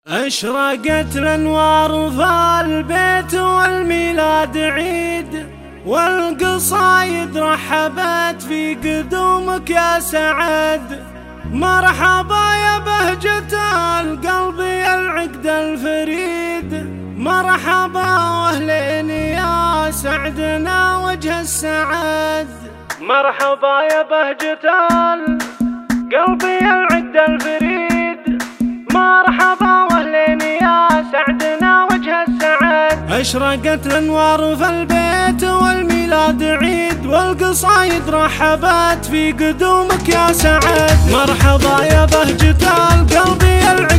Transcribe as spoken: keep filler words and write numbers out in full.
أشرقت الأنوار في البيت والميلاد عيد، والقصايد رحبت في قدومك يا سعد. مرحبا يا بهجة القلب يا العقد الفريد، مرحبا واهلين يا سعدنا وجه السعد. مرحبا يا بهجة القلب يا العقد الفريد، مرحبا واهلين يا سعدنا وجه السعد. أشرقت الأنوار في البيت والميلاد عيد، والقصايد رحبت في قدومك يا سعد. مرحبا يا بهجة القلب يا العقد